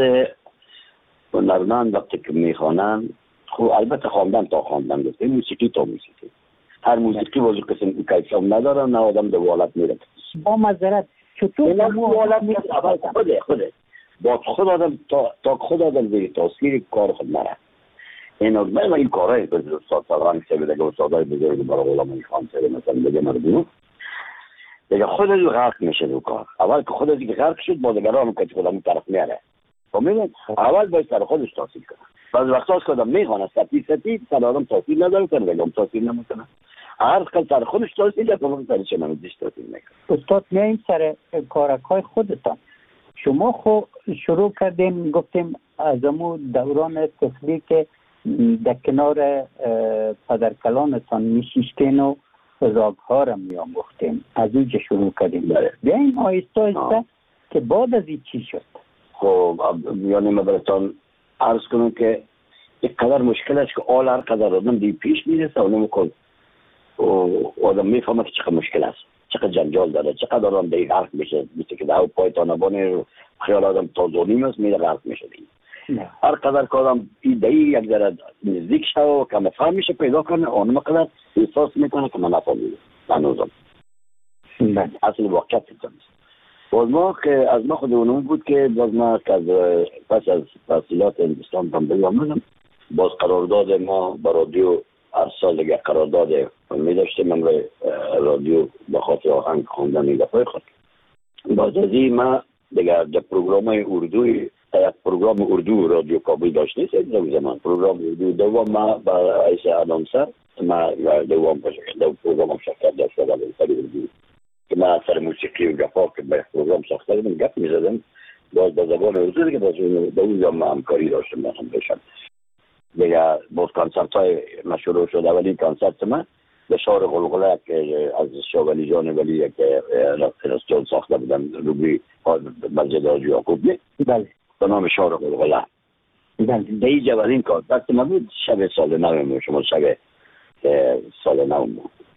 هنرمند وقتی که میخوانن خب البته خواندن تا خواندن گفته موسیقی تا موسیقی هر موسیقی واسه قسم کیفم نداره نه آدم دوالت میره با معذرت چطور دوالت میره اول خوده خوده با خود آدم تا تا خود آدم دیگه تاثیر کار خود نره این آدم این کارهای که استاد سالان سه بده استادای بزرگ برای غلام خان سه مثلا بگه مردم دیگه خود از غرق میشه دو کار اول که خود از که غرق شد با دیگران که خودمون طرف میاره فهمیدن اول باید سر خودش تاثیر کنه بعضی وقتا است که آدم میخوانه ستی ستی سر آدم تاثیر نداره کنه بگم تاثیر نمیکنه هر کل سر خودش تاثیر کنه اون سر چه نمیدیش تاثیر میکنه. استاد میایم سر کارکای خودتان شما خو شروع کردیم گفتیم از امو دوران طفلی که در کنار پدرکلانتان میشیشتین و راگها را میاموختیم از اینجا شروع کردیم بیاییم آیسته آیسته که بعد از این چی شد؟ خب یعنی ما براتون عرض کنم که یک قدر مشکل است که آل هر قدر آدم دی پیش میرسه اونم کن آدم میفهمه که چقدر مشکل است چقدر جنجال داره چقدر آدم دی غرق میشه مثل که در پای تانبان خیال آدم تازونیم است میره غرق میشه دی هر قدر که آدم ایده یک ذره نزدیک شه و که مفهم میشه پیدا کنه اونم قدر احساس میکنه که من نفهمیدم هنوزم اصل واقعیت است. باز ما که از ما خود اونم بود که باز ما که از پس از تحصیلات هندوستان بمبئی آمدم باز قرارداد ما با رادیو هر سال دیگه قرارداد می داشتیم من روی رادیو با خاطر آهنگ خوندن این دفعه خود باز از این ما دیگه در پروگرام اردوی یک پروگرام اردو رادیو کابل داشت نیست در زمان پروگرام اردو دوام ما با ایسه آدامسر ما دوام دو پروگرام شرکت داشته در اردو که من سر موسیقی و گفا که به پروگرام ساخته بودم گپ میزدم باز با زبان اردو دیگه باز به اونجا ما همکاری داشتم با هم بشم دیگه باز کنسرت های مشهور شد اولین کنسرت من به شهر غلغله که از شاه ولی جان ولی که رستوران ساخته بودم روبی مسجد حاجی یعقوب نه بله به نام شهر غلغله بله دیگه اولین کار دست من بود شب سال نو شما شب سال نو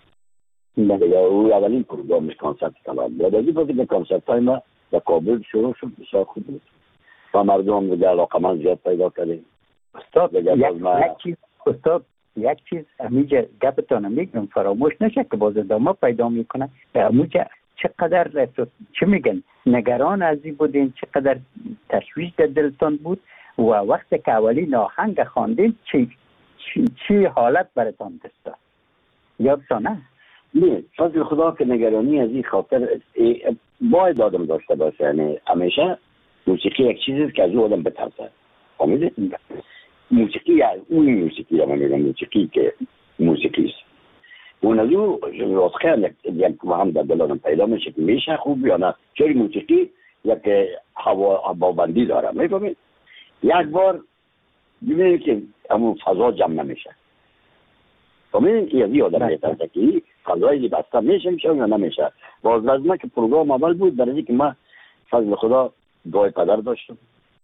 دیگه او اولین پروگرامش کنسرت کلام بود. از این پس که کنسرت های ما در کابل شروع شد بسیار خوب بود و مردم دیگه علاقه من زیاد پیدا کردیم. استاد یک, یک چیز استاد یک چیز امیجا گپتان میگم فراموش نشه که باز ادامه پیدا میکنه امیجا چقدر چه میگن نگران از این بودین چقدر تشویش در دلتان بود و وقتی که اولین آهنگ خواندین چی چی, چی حالت براتان داشت یادتانه؟ نه فضل خدا که نگرانی از این خاطر باید آدم داشته باشه یعنی همیشه موسیقی یک چیزی که از او آدم بترسه فهمیده؟ موسیقی یعنی اون موسیقی هم میگم موسیقی که موسیقی است اون از او واقعا یک هم در دل آدم پیدا میشه که میشه خوب یا نه چون موسیقی یک هوابندی داره میفهمید؟ یک بار ببینید که همون فضا جمع نمیشه فهمیدین که یعنی آدم میترسه که فضایی بسته میشه میشه یا نمیشه باز لازمه که پروگرام اول بود برای که من فضل خدا دعای پدر داشتم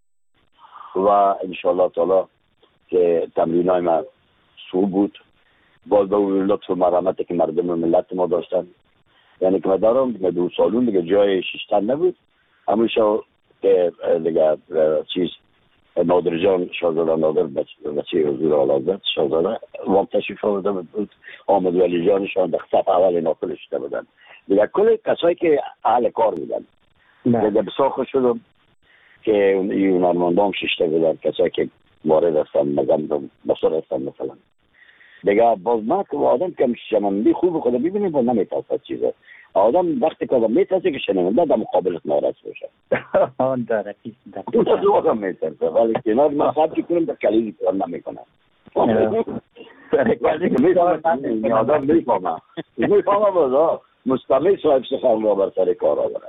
و انشاءالله تعالی که تمرین های من سو بود باز به اون لطف و مرحمتی که مردم و ملت ما داشتن یعنی که من دارم دو سالون دیگه جای شیشتن نبود همیشه که دیگه چیز نادر جان شاهزاده نادر بچه حضور آلازد شاهزاده وقت تشریف آورده بود آمد ولی جانشان در صف اول ناقل شده بودن دیگه کل کسایی که اهل کار بودن دیگه بسیار خوش شدم که این هنرمندان شیشته بودن کسایی که وارد هستن مزم بسار هستن مثلا دیگه باز ما که آدم که شمندی خوب خود ببینیم باز نمیتاست چیزه آدم وقتی که آدم میترسه که شنونده در مقابلش ناراض باشه. آن داره پیش در اون از آدم میترسه ولی کنار من خواهد که کنم در کلیدی کار نمیکنم. وقتی که میفهمم این آدم میفهمم میفهمم بازا مستمع صاحب سخن را بر سر کار آورد.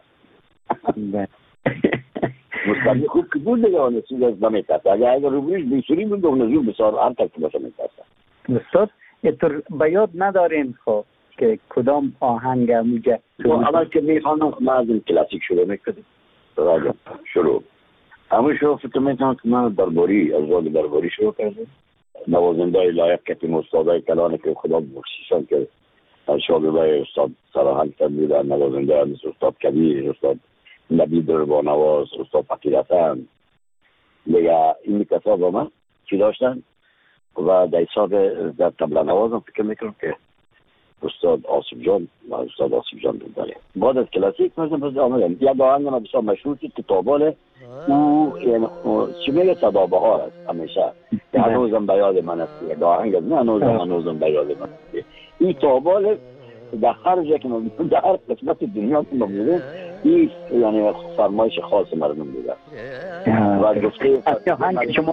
مستمع خوب که بود دیگه آنه چیز از نمیترسه. اگر اگر روبریش بیسوری بود اون نزول بسار هم تک باشه میترسه. استاد اینطور به یاد ندارین خب که کدام آهنگ موجه اول که میخوانم من از این کلاسیک شروع میکنیم راجع شروع همون شروع فکر میکنم که من درباری از راگ درباری شروع کردیم نوازنده های لایق کتیم استادای کلانه که خدا بخشیشان که شاگردای استاد سراهنگ تدبیر نوازنده های مثل استاد کبیر استاد نبی دربانواز استاد فقیر حسن دیگه این کسا با من چی داشتن و در حساب در طبله نوازم فکر میکنم که استاد آصف جان و استاد آصف جان داره. بعد از کلاسیک مثلا پس آمدم یک آهنگ ما بسیار مشهور شد که تابال او یعنی چی میگه صدا بهار است همیشه که هنوزم به یاد من است یک آهنگ نه هنوزم هنوزم به یاد من است. این تابال در هر جا که ما در هر قسمت دنیا که ما بودیم این یعنی فرمایش خاص مردم بوده و گفته آهنگ شما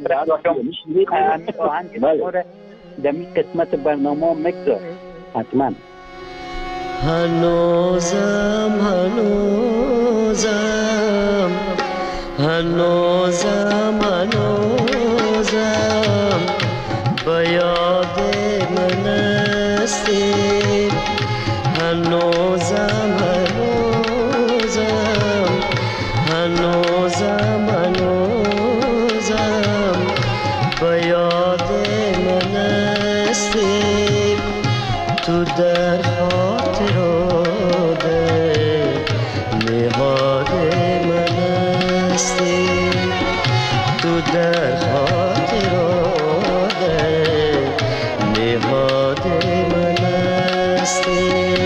آهنگ در می قسمت برنامه مگذار حتما هنوزم هنوزم هنوزم هنوزم به یاد من استی هنوزم هنوزم هنوزم هنوزم به یاد من استی تو در خاطر نهاد من استی تو در خاطر نهاد من استی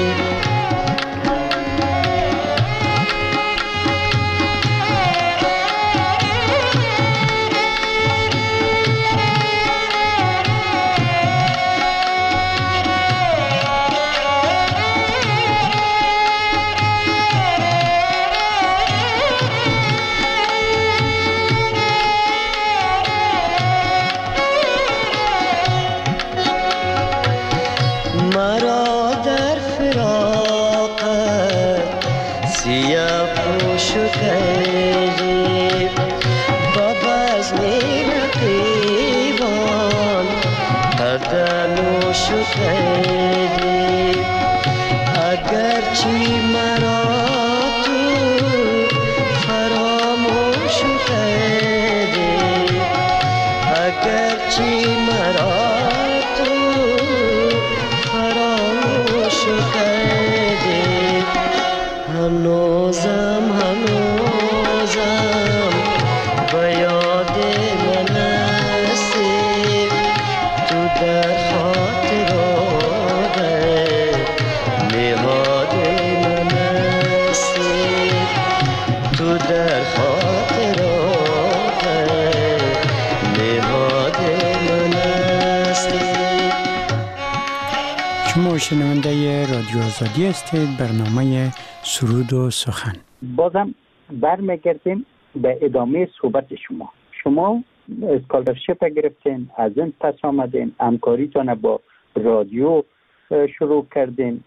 شنونده رادیو آزادی هستید برنامه سرود و سخن. بازم برمیگردیم به ادامه صحبت شما. شما اسکالرشپ گرفتین، از این پس آمدین، همکاریتان با رادیو شروع کردین،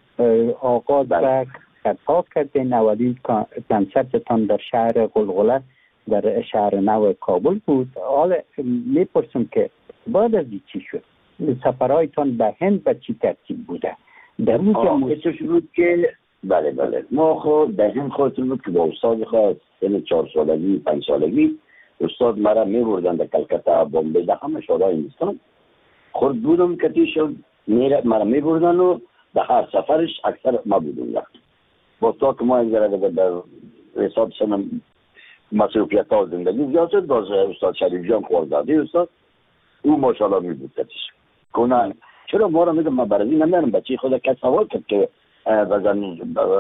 آغاز به خطاب کردین، اولین کنسرتتان در شهر غلغله در شهر نو کابل بود. حالا میپرسم که بعد از این چی شد؟ سفرهایتان به هند به چی ترتیب بوده؟ در اونجا شروع که بله بله ما خود در هند خودتون بود که با استاد خواهد سن چهار سالگی پنج سالگی استاد مرا میبردن در کلکتا بامبی در همه شهرهای هندوستان خود بودم کتی شد مرا میبردن و در هر سفرش اکثر ما بودم با تا که ما اگر در حساب سنم مصروفیت ها زندگی زیاد شد باز استاد شریف جان خوردادی استاد او ماشاءالله میبود کتیش کنن چرا ما را میگم ما برازی نمیارم بچه خدا کس سوال کرد که بزن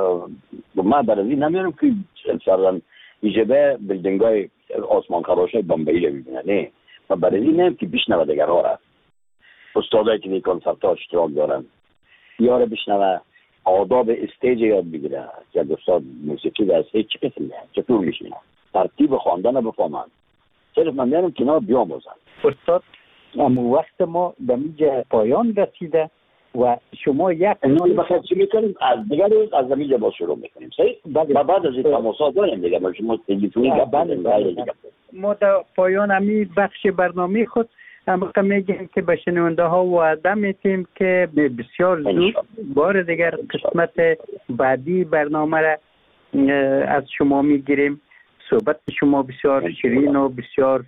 ما برازی نمیارم که سرزن ایجبه بلدنگ های آسمان خراش های بامبئی رو ببینه نه ما برازی نمیم که بشنوه دیگر ها را استادایی که نی کنسرت ها اشتراک دارن یا را بشنوه آداب استیج یاد بگیره که استاد موسیقی در استیج چه قسمه چطور میشینه ترتیب خواندن بفهمن صرف من میارم کنار بیاموزن. استاد اما وقت ما به اینجا پایان رسیده و شما یک اینو بخیر چی میکنیم از دیگر روز از زمین با شروع میکنیم صحیح؟ و بعد از این تماسات داریم دیگه ما شما تلویزیونی گپ بزنیم. ما در پایان امی بخش برنامه خود اما میگیم که به شنونده ها وعده میتیم که بسیار زود بار دیگر قسمت بعدی برنامه را از شما میگیریم. صحبت شما بسیار شیرین و بسیار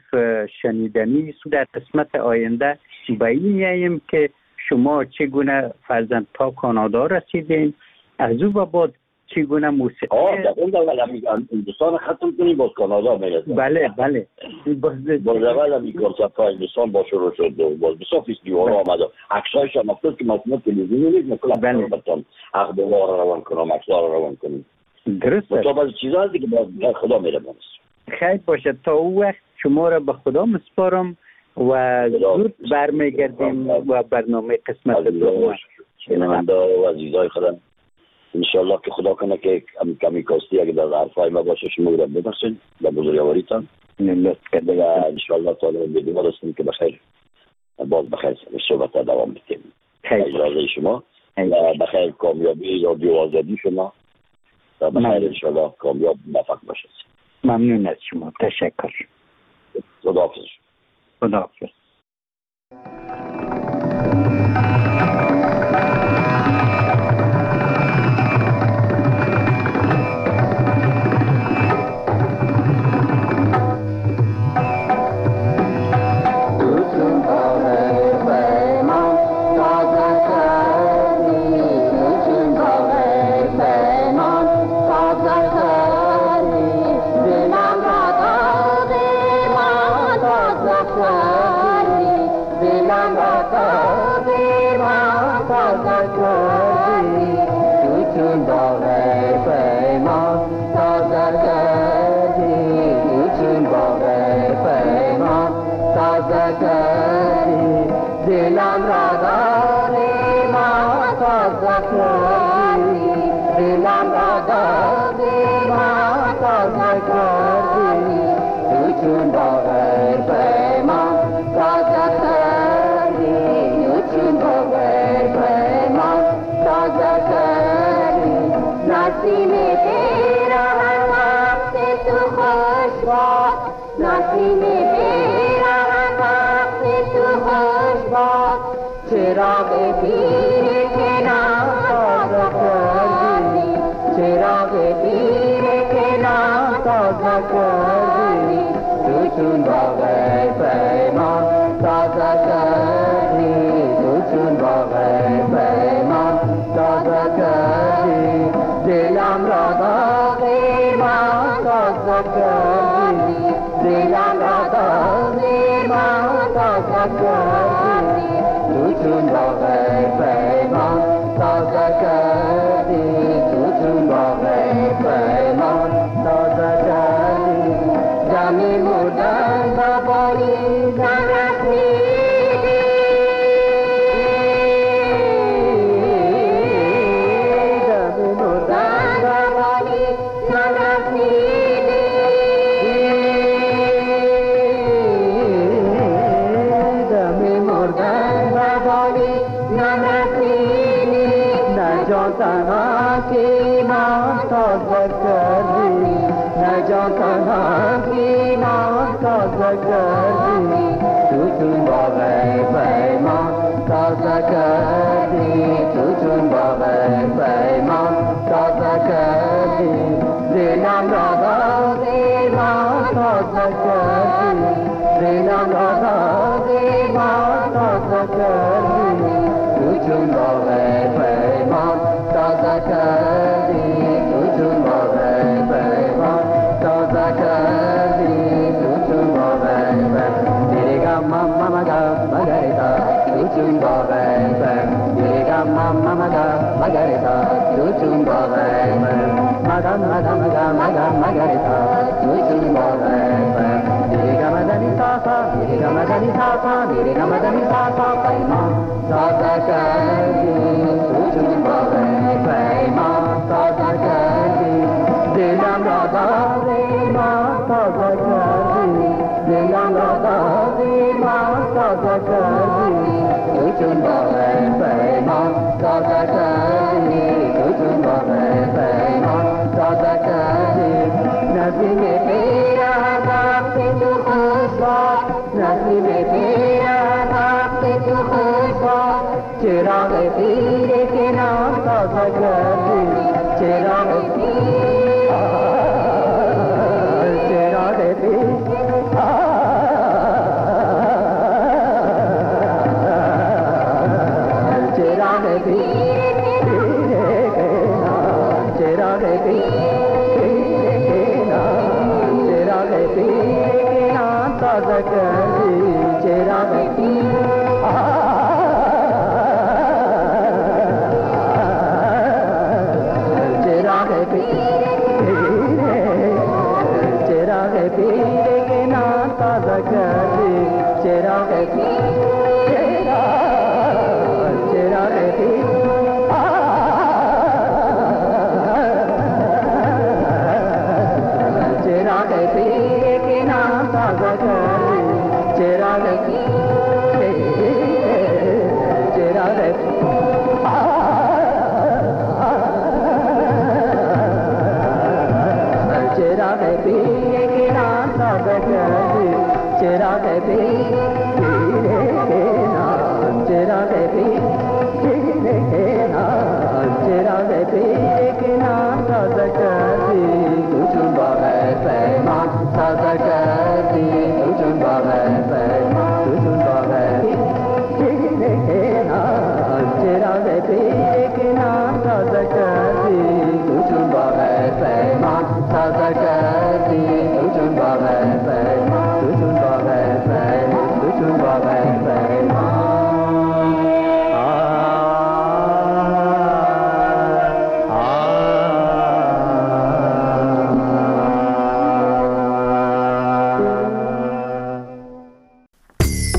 شنیدنی است. در قسمت آینده به این میاییم که شما چگونه فرزند تا کانادا رسیدین، از او به بعد چگونه موسیقی آه در اون دول هندوستان ختم کنیم باز کانادا میرسیم. بله بله باز اول همی کنسرت های هندوستان با شروع شد و باز بسیار فیستیوال آمد و عکسایش هم افتاد که ما تلویزیونی نیست نکل بله بطن اخبار رو روان کنم عکسار رو روان کنیم درست است. تا بعض چیزا هستی که باز خدا میره بانست. خیلی باشه تا او وقت شما را به خدا مسپارم و زود برمیگردیم و برنامه قسمت دوم شنونده و عزیزای خودم انشالله که خدا کنه که کمی کاستی اگه در حرفای ما باشه شما رو ببخشید به بزرگواریتان لطف کرده و انشالله تا رو بدیم رسیم که بخیر باز بخیر صحبت دوام بدیم اجازه شما و بخیر کامیابی رادیو آزادی شما و بخیر انشالله کامیاب موفق باشید. ممنون از شما. تشکر. خداحافظ. خداحافظ. Madam, Madam, Madam, Madam, Madam, Madam, Madam, Madam, Madam, دمی ساتا میری نم دمی ساتا پیمان تازه کردی تو چون باغ پیمان تازه کردی دلم را دادی ما تازه کردی دلم را دادی ما تازه کردی تو چون باغ پیمان تازه کردی تو چون باغ پیمان تازه کردی نسیم تیرا وقت تو خوش باد نسیم تیرا وقت تو خوش باد چراغ پیر کے نام تازه کردی چراغ پیر چراغ پیر چراغ پیر چراغ پیر تازه کردی چراغ پیر چراغ پیر چراغ پیر کے نام تازه کردی چراغ پیر چراغ پیر چراغ پیر کے نام تازه کردی چراغ چراغ چراغ پیر کے نام تازه کردی چراغ پیر